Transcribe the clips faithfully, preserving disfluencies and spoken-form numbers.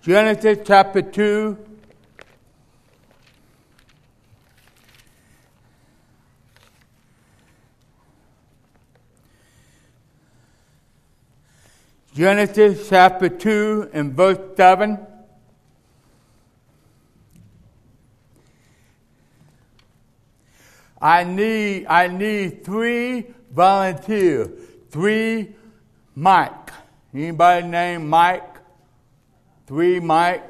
Genesis chapter two. Genesis chapter two and verse seven. I need I need three volunteers. Three Mike. Anybody named Mike? Three Mike?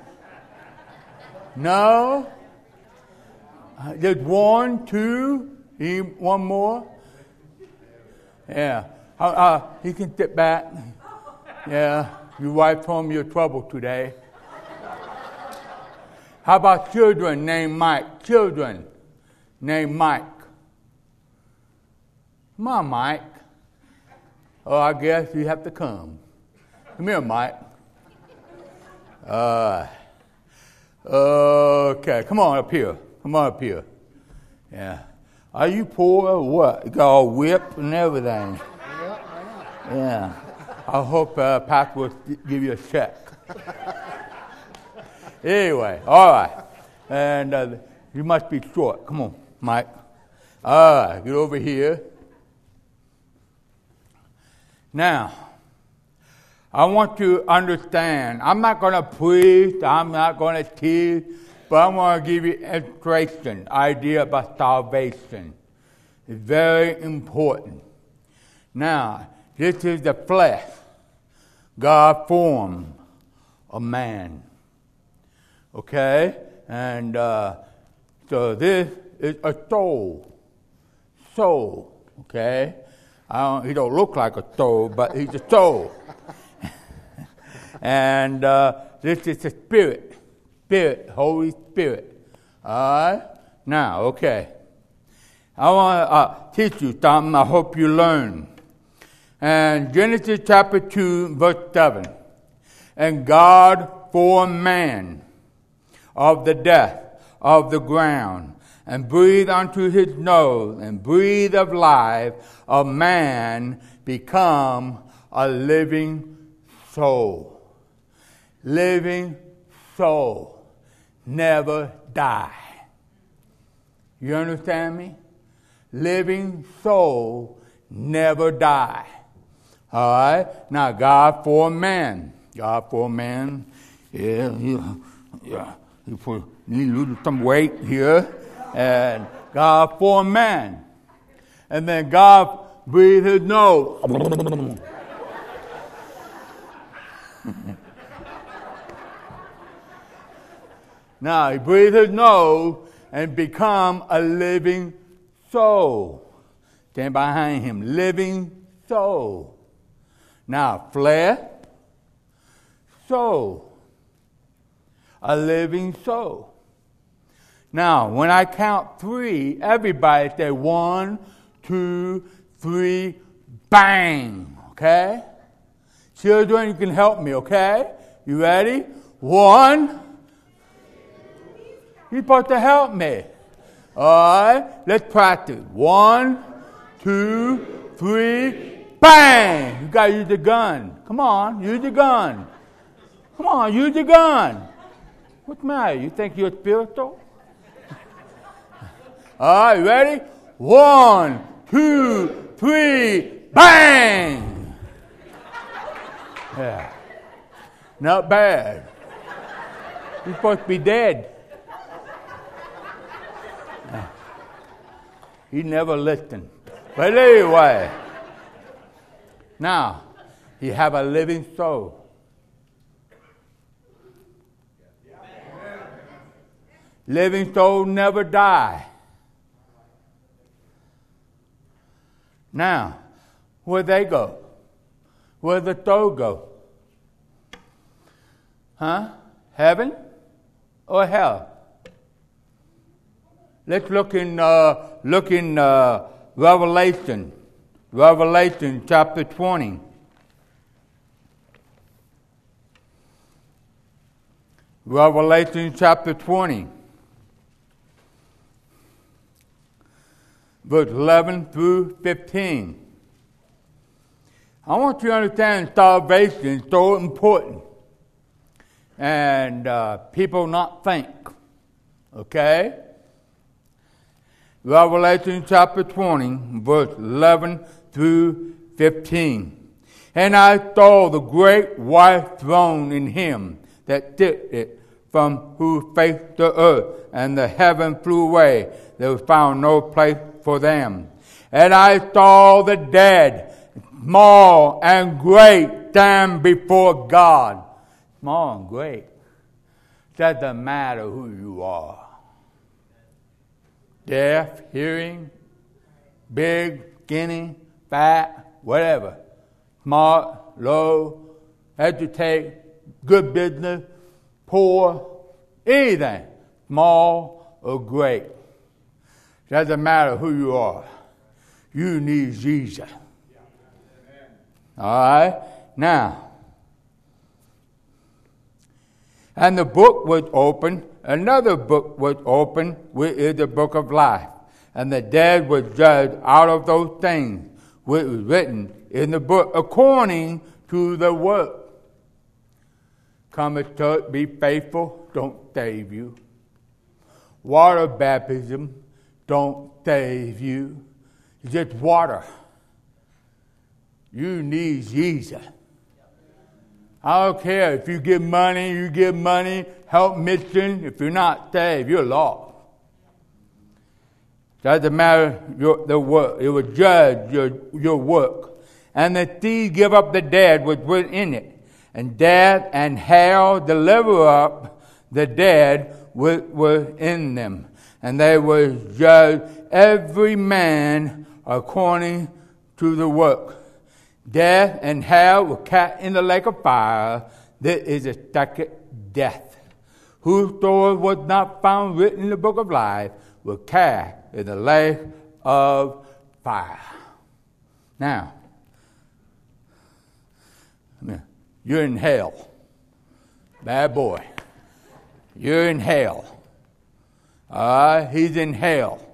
No? Uh, there's one, two, any, one more? Yeah. Uh, uh, he can sit back. Yeah. Your wife told me your trouble today. How about children named Mike? Children named Mike. Come on, Mike. Oh, I guess you have to come. Come here, Mike. Uh, okay, come on up here. Come on up here. Yeah. Are you poor or what? You got all whipped and everything. Yeah. I hope uh, Pastor will give you a check. Anyway, all right. And uh, you must be short. Come on, Mike. All right, get over here. Now, I want you to understand, I'm not going to preach, I'm not going to teach, but I want to give you illustration, idea about salvation. It's very important. Now, this is the flesh. God formed a man. Okay? And uh, so this is a soul. Soul. Okay? I don't, he don't look like a soul, but he's a soul. And uh, this is the Spirit. Spirit, Holy Spirit. All right? Now, okay. I want to uh, teach you something I hope you learn. And Genesis chapter two, verse seven. And God formed man of the dust of the ground, and breathed unto his nose, and breathed of life, a man become a living soul. Living soul. Never die. You understand me? Living soul never die. All right? Now, God formed man. God formed man. Yeah, yeah, yeah. He put need a little some weight here. And God formed man. And then God breathed his nose. Now, he breathed his nose and become a living soul. Stand behind him. Living soul. Now, flesh, soul. A living soul. Now, when I count three, everybody say one, two, three, bang. Okay? Children, you can help me, okay? You ready? One. You're supposed to help me. All right? Let's practice. One, two, three, bang. You got to use the gun. Come on, use the gun. Come on, use the gun. What's the matter? You think you're spiritual? All right, ready? One, two, three, bang! Yeah. Not bad. You're supposed to be dead. He never listened. But anyway. Now, you have a living soul. Living soul never die. Now, where they go? Where the soul go? Huh? Heaven or hell? Let's look in uh, look in uh, Revelation, Revelation chapter twenty. Revelation chapter twenty, verse eleven through fifteen. I want you to understand salvation is so important. and uh, people not think. Okay? Revelation chapter twenty, verse eleven through fifteen. And I saw the great white throne in him that did it, from whose face the earth and the heaven flew away. There was found no place for them. And I saw the dead, small and great, stand before God. Small and great. Doesn't matter who you are. Deaf, hearing, big, skinny, fat, whatever. Smart, low, educated, good business, poor, anything, small or great. Doesn't matter who you are. You need Jesus. All right? Now, and the book was opened. Another book was opened, which is the book of life. And the dead were judged out of those things which was written in the book according to the work. Come to church, be faithful, don't save you. Water baptism don't save you. It's just water. You need Jesus. I don't care if you give money, you give money, help mission. If you're not saved, you're lost. Doesn't matter your, the work. It will judge your, your work. And the thief give up the dead which was in it. And death and hell deliver up the dead which were in them. And they will judge every man according to the work. Death and hell were cast in the lake of fire. This is the second death. Whosoever was not found written in the book of life was cast in the lake of fire. Now, you're in hell. Bad boy. You're in hell. All right? He's in hell.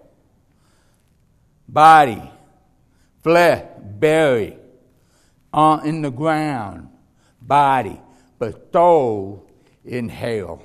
Body, flesh, buried. On in the ground, body, but soul in hell.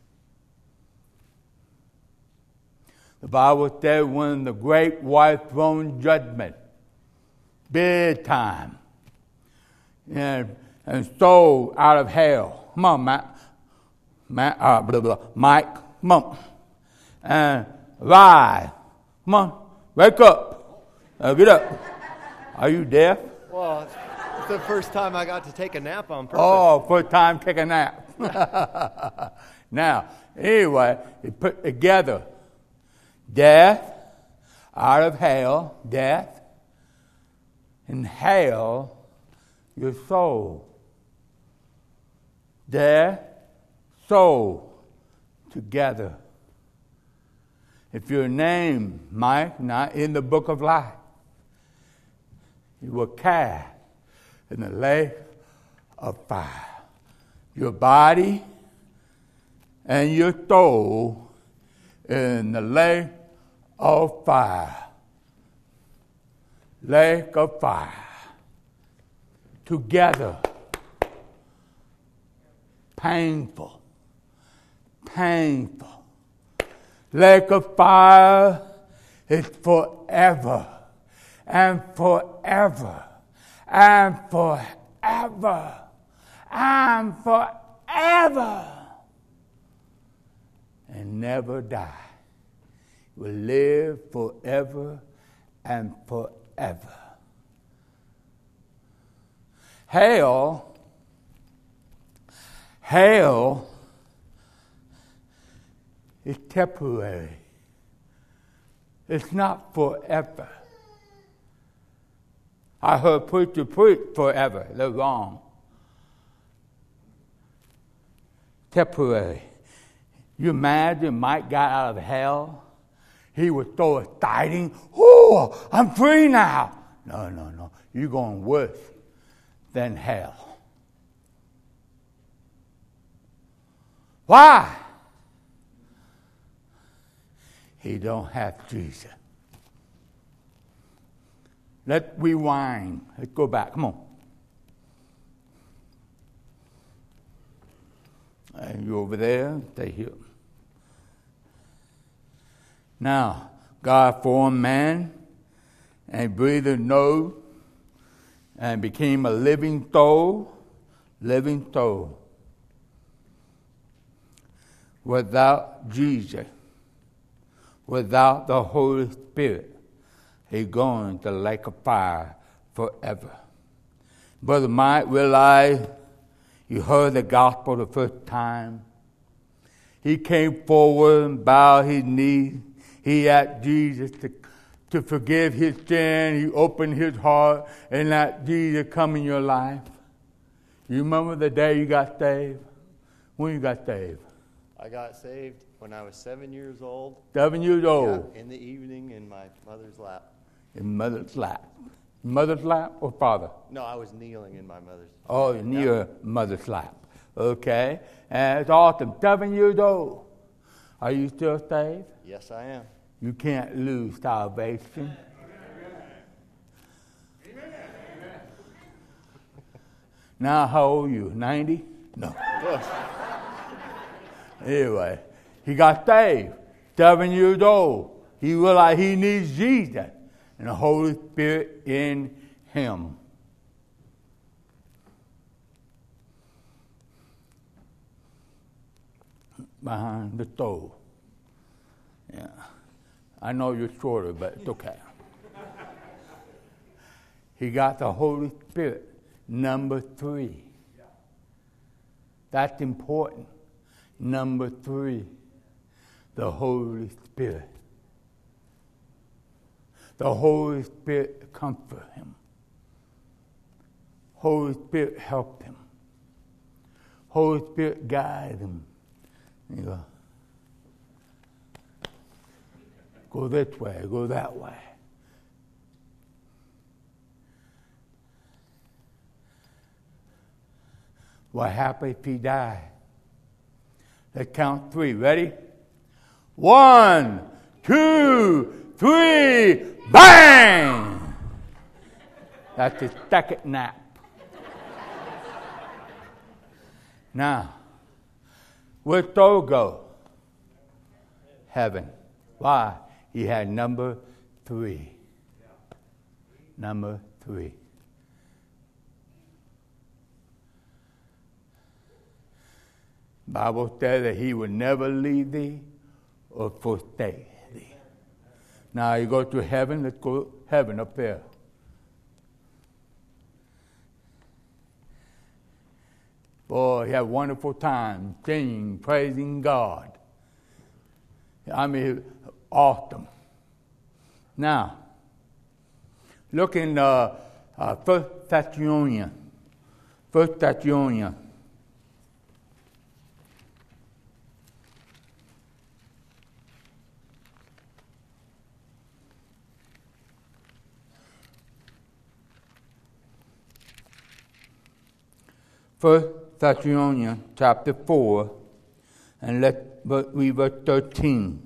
The Bible said when the great white throne judgment, big time, and, and soul out of hell. Come on, Matt. Matt uh, blah, blah, Mike, come on. And rise. Come on, wake up. Uh, get up. Are you deaf? Well, it's the first time I got to take a nap on purpose. Oh, first time take a nap. Now, anyway, it put together death out of hell, death, and hell, your soul. Death, soul, together. If your name, Mike, not in the book of life, you were cast in the lake of fire. Your body and your soul in the lake of fire. Lake of fire. Together. Painful. Painful. Lake of fire is forever and forever and forever and forever and never die. Will live forever and forever. Hell, hell is temporary. It's not forever. I heard preacher preach forever. They're wrong. Temporary. You imagine Mike got out of hell? He was so exciting. Oh, I'm free now. No, no, no. You're going worse than hell. Why? He don't have Jesus. Let's rewind. Let's go back. Come on. And you over there, stay here. Now, God formed man and breathed a nose and became a living soul, living soul. Without Jesus, without the Holy Spirit, he's going to lake of fire forever. Brother Mike realized you heard the gospel the first time. He came forward and bowed his knees. He asked Jesus to, to forgive his sin. He opened his heart and let Jesus come in your life. You remember the day you got saved? When you got saved? I got saved when I was seven years old. Seven years old. Yeah, in the evening in my mother's lap. In mother's lap. Mother's lap or father? No, I was kneeling in my mother's lap. Oh, near yeah. Mother's lap. Okay. And it's awesome. Seven years old. Are you still saved? Yes, I am. You can't lose salvation. Amen. Now, how old are you? ninety? No. Anyway, he got saved. Seven years old. He realized he needs Jesus and the Holy Spirit in him. Behind the stove. Yeah. I know you're shorter, but it's okay. He got the Holy Spirit. Number three. That's important. Number three, the Holy Spirit. The Holy Spirit comfort him. Holy Spirit help him. Holy Spirit guide him. You go, go this way, go that way. What happens if he died? Let's count three. Ready? One, two, three, bang! That's his second nap. Now, where'd Thor go? Heaven. Why? He had number three. Number three. Bible says that he would never leave thee or forsake thee. Now you go to heaven, let's go to heaven up there. Boy, you have a wonderful time singing, praising God. I mean, awesome. Now, look in uh, uh, First Thessalonians. First Thessalonians. First Thessalonians chapter four, and let's read verse thirteen.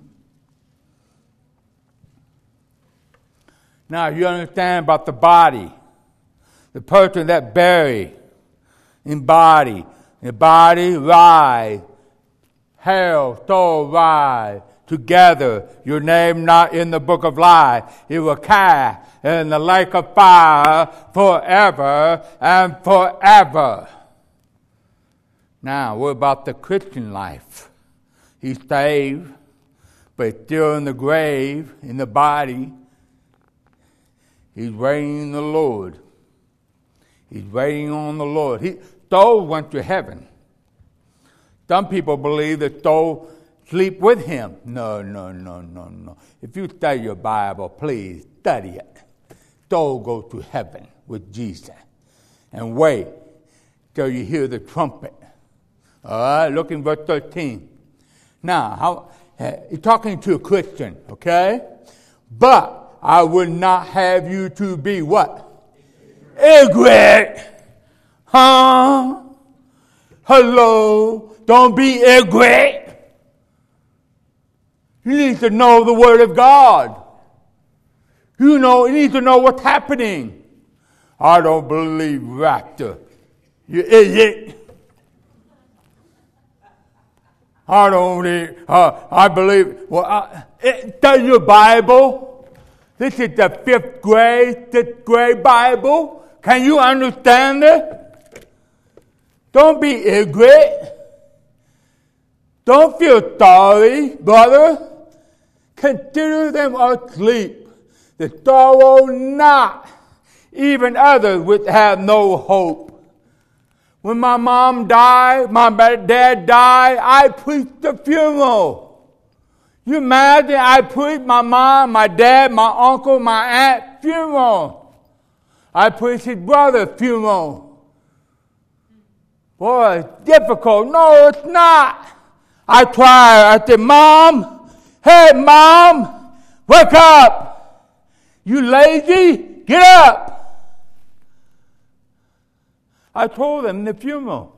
Now you understand about the body, the person that buried in body, the body rise, hell, soul rise together. Your name not in the book of life. It will cast in the lake of fire forever and forever. Now, what about the Christian life? He's saved, but still in the grave, in the body. He's waiting on the Lord. He's waiting on the Lord. He, soul went to heaven. Some people believe that soul sleep with him. No, no, no, no, no. If you study your Bible, please study it. Soul go to heaven with Jesus. And wait till you hear the trumpet. All right, look in verse thirteen. Now, how, uh, you're talking to a Christian, okay? But I would not have you to be what? Ignorant. Huh? Hello? Don't be ignorant. You need to know the Word of God. You know, you need to know what's happening. I don't believe rapture. You idiot. I don't need, uh, I believe, well, uh, it, does your Bible? This is the fifth grade, sixth grade Bible. Can you understand it? Don't be ignorant. Don't feel sorry, brother. Consider them asleep. The sorrow not. Even others would have no hope. When my mom died, my dad died, I preached the funeral. You imagine I preached my mom, my dad, my uncle, my aunt funeral. I preached his brother's funeral. Boy, it's difficult. No, it's not. I tried. I said, Mom, hey, Mom, wake up. You lazy? Get up. I told him in the funeral.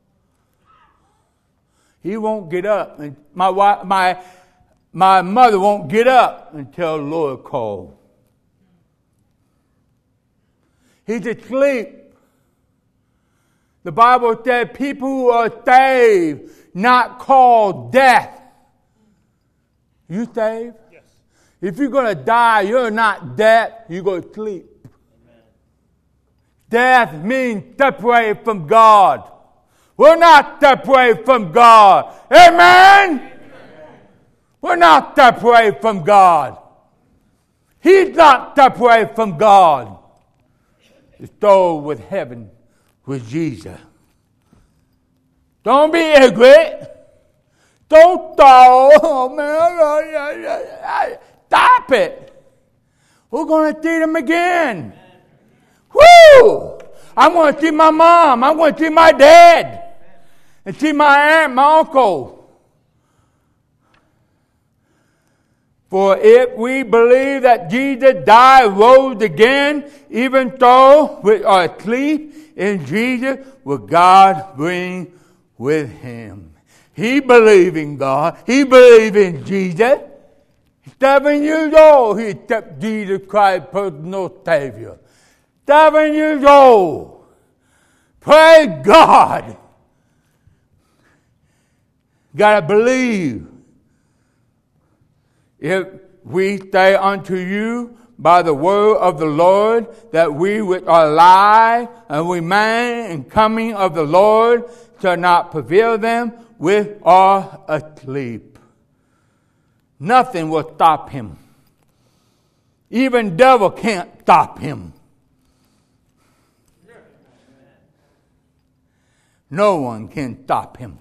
He won't get up. And my wife, my my mother won't get up until the Lord called. He's asleep. The Bible said people who are saved, not called death. You saved? Yes. If you're going to die, you're not dead. You go to sleep. Death means separated from God. We're not separated from God. Amen? Amen? We're not separated from God. He's not separated from God. His soul with heaven with Jesus. Don't be ignorant. Don't stall. Oh, man. Stop it. We're going to see them again. Woo! I'm going to see my mom. I'm going to see my dad. And see my aunt, my uncle. For if we believe that Jesus died, rose again, even though we are asleep in Jesus, will God bring with him. He believed in God. He believed in Jesus. Seven years old, he accepted Jesus Christ, personal Savior. Seven years old. Praise God. Gotta believe. If we say unto you by the word of the Lord that we which are alive and remain in coming of the Lord shall not prevail them which are asleep. Nothing will stop him. Even devil can't stop him. No one can stop him.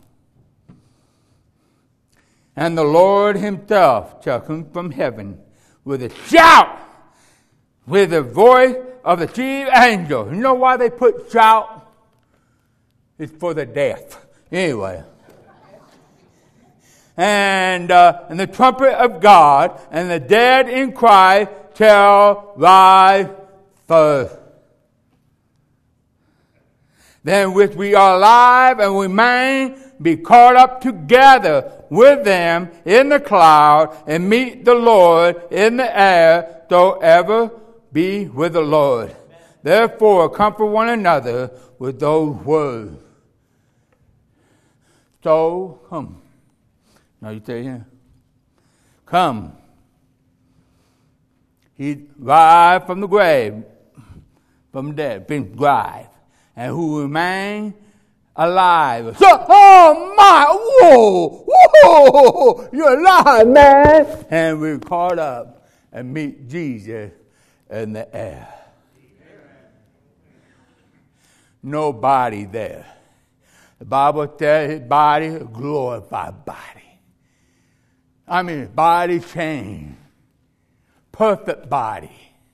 And the Lord himself shall come from heaven with a shout, with the voice of the chief angel. You know why they put shout? It's for the deaf. Anyway. And, uh, and the trumpet of God, and the dead in Christ shall rise first. Then which we are alive and remain, be caught up together with them in the cloud, and meet the Lord in the air, so ever be with the Lord. Amen. Therefore, comfort one another with those words. So, come. Now you say here. Come. He rise from the grave, from the dead, been rise. And who remain alive. So, oh my, whoa, whoa, you're alive, man. And we're caught up and meet Jesus in the air. Nobody there. The Bible says his body, a glorified body. I mean, body changed. Perfect body.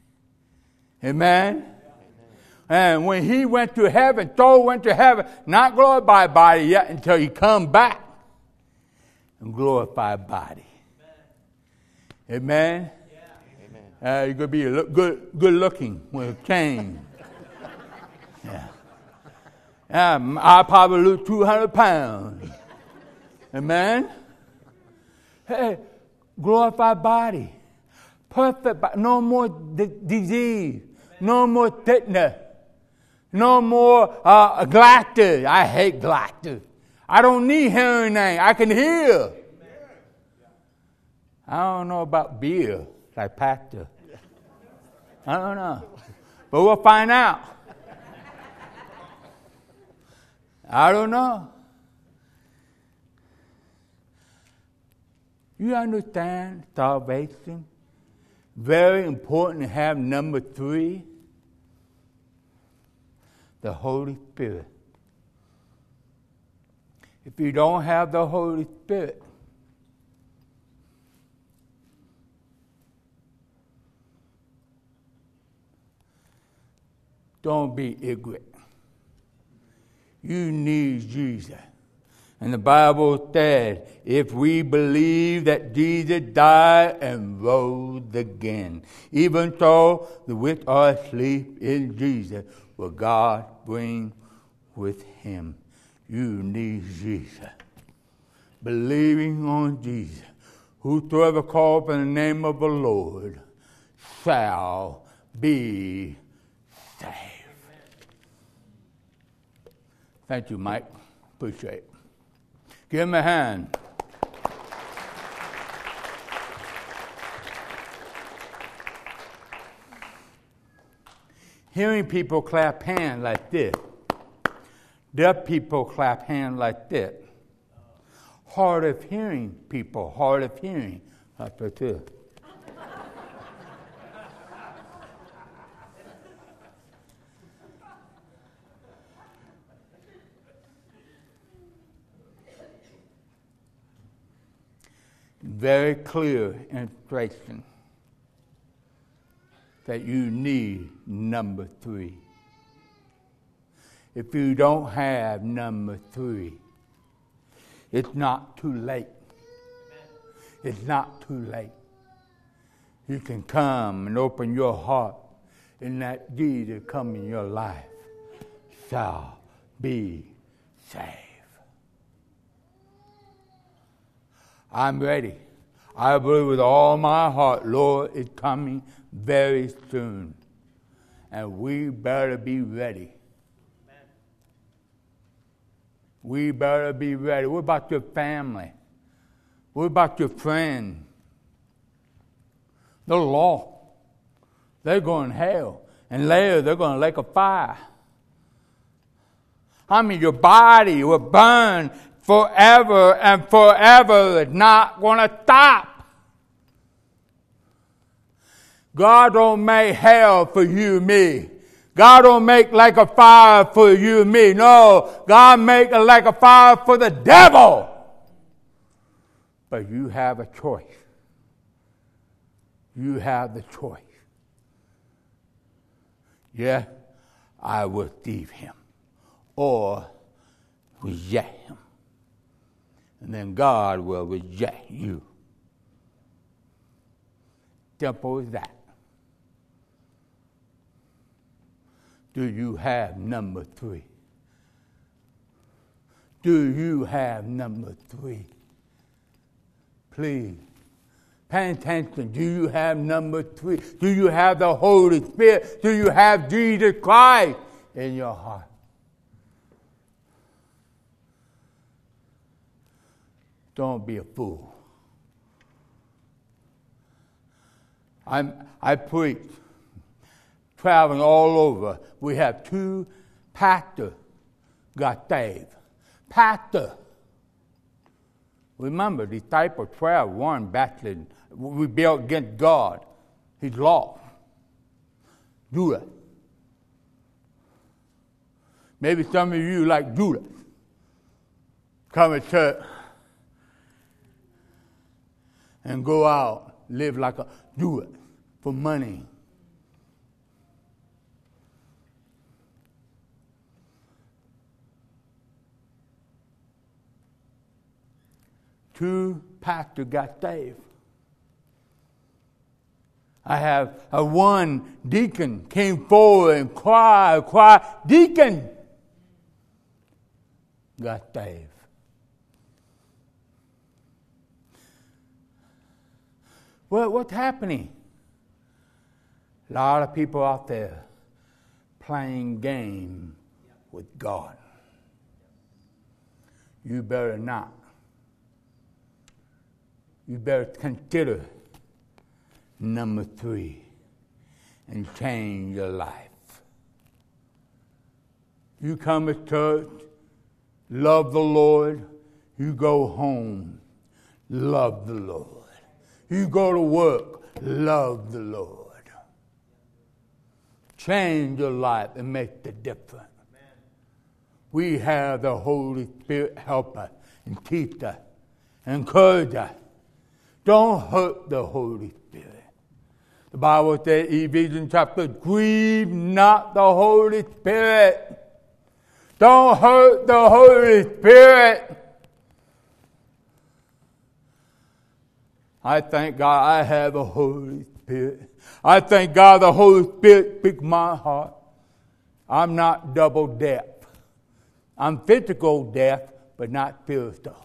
Amen? And when he went to heaven, soul went to heaven, not glorified body yet until he come back and glorified body. Amen? Yeah. Amen. Uh, you're going to be look good, good looking with a chain. Yeah. Um, I probably lose two hundred pounds. Amen? Hey, glorified body. Perfect body. No more d- disease. No more sickness. No more uh, glasses. I hate glasses. I don't need hearing aid. I can hear. I don't know about beer, like Pastor. I don't know. But we'll find out. I don't know. You understand salvation? Very important to have number three, the Holy Spirit. If you don't have the Holy Spirit, don't be ignorant. You need Jesus. And the Bible said, if we believe that Jesus died and rose again, even so, the which are asleep in Jesus, will God bring with him. You need Jesus. Believing on Jesus. Whosoever calls upon the name of the Lord shall be saved. Thank you, Mike. Appreciate it. Give him a hand. Hearing people clap hands like this. Deaf people clap hands like this. Hard of hearing people, hard of hearing like this. Very clear instruction that you need number three. If you don't have number three, it's not too late. It's not too late. You can come and open your heart, and that Jesus come in your life shall be saved. I'm ready. I believe with all my heart, Lord is coming very soon. And we better be ready. Amen. We better be ready. What about your family? What about your friends? They're lost. They're going to hell. And later they're going to lake of fire. I mean, your body will burn forever and forever. It's not going to stop. God don't make hell for you and me. God don't make like a fire for you and me. No, God make a like a fire for the devil. But you have a choice. You have the choice. Yeah, I will receive him or reject him. And then God will reject you. Simple as that. Do you have number three? Do you have number three? Please, pay attention. Do you have number three? Do you have the Holy Spirit? Do you have Jesus Christ in your heart? Don't be a fool. I'm, I preach, traveling all over. We have two pastors got saved. Pastor. Remember, disciple twelve, one battling, rebelled against God. He's lost. Judas. Maybe some of you like Judas. Come to church and go out, live like a Judas for money. Two pastors got saved. I have a one deacon came forward and cried, cried, deacon got saved. What, what's happening? A lot of people out there playing game with God. you better not. You better consider number three and change your life. You come to church, love the Lord, you go home, love the Lord. You go to work, love the Lord. Change your life and make the difference. Amen. We have the Holy Spirit help us and teach us, encourage us. Don't hurt the Holy Spirit. The Bible says, Ephesians chapter, grieve not the Holy Spirit. Don't hurt the Holy Spirit. I thank God I have a Holy Spirit. I thank God the Holy Spirit speaks my heart. I'm not double deaf. I'm physical deaf, but not spiritual.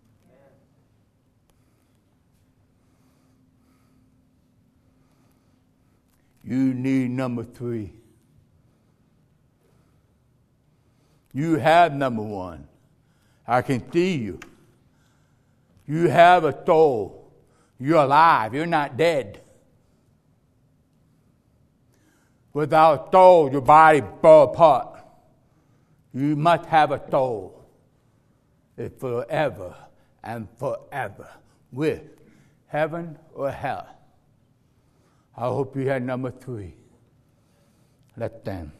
You need number three. You have number one. I can see you. You have a soul. You're alive. You're not dead. Without a soul, your body falls apart. You must have a soul. It's forever and forever with heaven or hell. I hope you had number three. Let's stand.